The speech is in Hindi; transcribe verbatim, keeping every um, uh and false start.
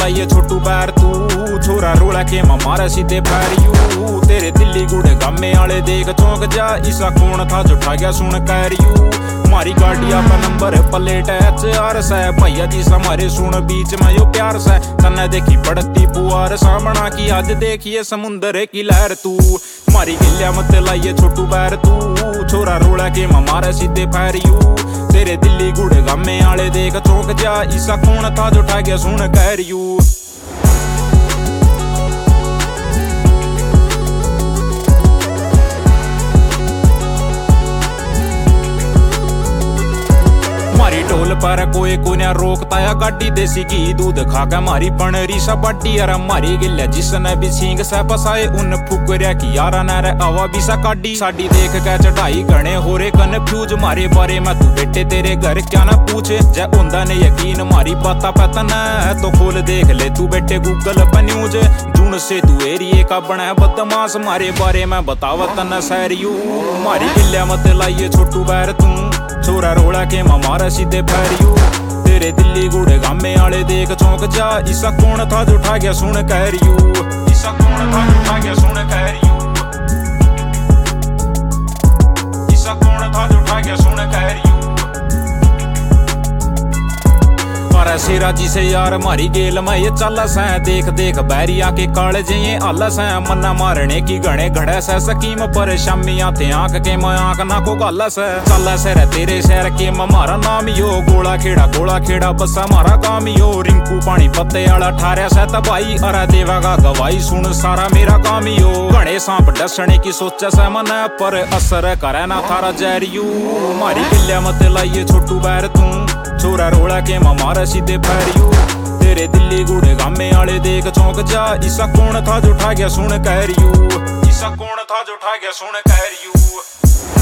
लाइए छोटू पैर तू छोरा रोला के मारा सीधे पैर यू तेरे दिल्ली गुड़े गामे आले देख चौंक जा इसा कौन था जो ठा गया सुन कर यू मारी गाड़ी आपका नंबर प्लेट एच आर से भैया जी समारे सुन बीच में यो प्यार से तन्ने देखी पड़ती पुआर सामना की आज देखिए समुंदर की लहर तू मारी गिल्ल्या मत लाइए छोटू पैर तू छोरा रोला के मारा सीधे पैर यू तेरे दिल्ली गुड़े गामे आले देख चौंक जा इसा कौन था जो ठा गया सुन कर यू ढोल पर कोई कोने रोकता या गाड़ी देसी घी दूध खाकर मारी पणरी सा बाटी यार मारी गिल्ल्या जिसने भी सींग से पसाए उन फुकरिया की यारा न रे आवा भी सा काटी साडी देख के चढ़ाई गणे हो रे कन्फ्यूज मारे बारे में तू बेटे तेरे घर क्या ना पूछे जय उन्दा ने यकीन मारी बाता पता न तो खोल देख ले तू बेटे गूगल पर न्यूज जून से तू एरिए का बना बदमाश मारे बारे में बतावत न सैरियू मारी गिल्ल्या मत लाइए छोटू बैर तू छोरा रोला के मारा सीधे पैर यू तेरे दिल्ली गुड़े गामे आले देख चौंक जा इसा कौन था जो ठा गया सुन कर यू इसा कौन था जो ठा गया सुन कर यू इसा कौन था जो ठा गया सुन कर यू शेरा जी से यार मारी गेल में ये चल से देख देख बैरिया के काले जे आलस है मन्ना मारने की गणे घड़े से सकीम पर शामिया थे आंख के मैं आंख ना को गालस है चल से रे तेरे शहर के मारा नाम यो गोला खेड़ा गोला खेड़ा बसा मारा काम यो रिंकू पानी पत्ते आला ठारे से तबाई अरा देवागा गवाई सुन सारा मेरा काम यो गणे सांप डसने की सोच से मन पर असर करे ना थारा जहरियू मारी गिल्ल्या मत लाइए छोटू बैर तू छोरा रोला के मारा सीधे पैर यू तेरे दिल्ली गुड़े गामे आले देख चौंक जा इसा कौन था जो ठा गया सुन कर यू इसा कौन था जो ठा गया सुन कर यू।